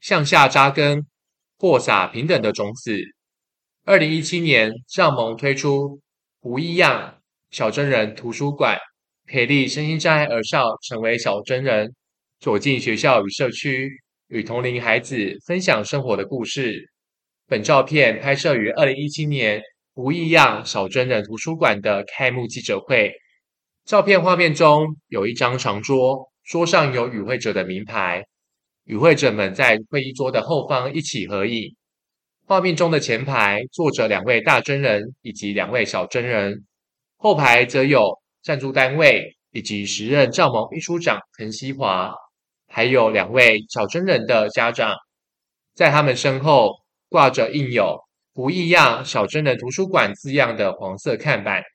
向下扎根，播撒平等的种子。2017年，让盟推出不一样小真人图书馆，培力身心障碍儿少成为小真人，走进学校与社区，与同龄孩子分享生活的故事。本照片拍摄于2017年不一样小真人图书馆的开幕记者会。照片画面中有一张长桌，桌上有与会者的名牌，与会者们在会议桌的后方一起合影。画面中的前排坐着2位大真人以及2位小真人，后排则有赞助单位以及时任教盟秘书长陈锡华，还有2位小真人的家长。在他们身后挂着印有"不一样小真人图书馆"字样的黄色看板，